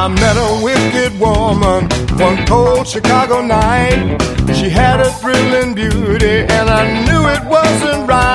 I met a wicked woman one cold Chicago night. She had a thrilling beauty and I knew it wasn't right.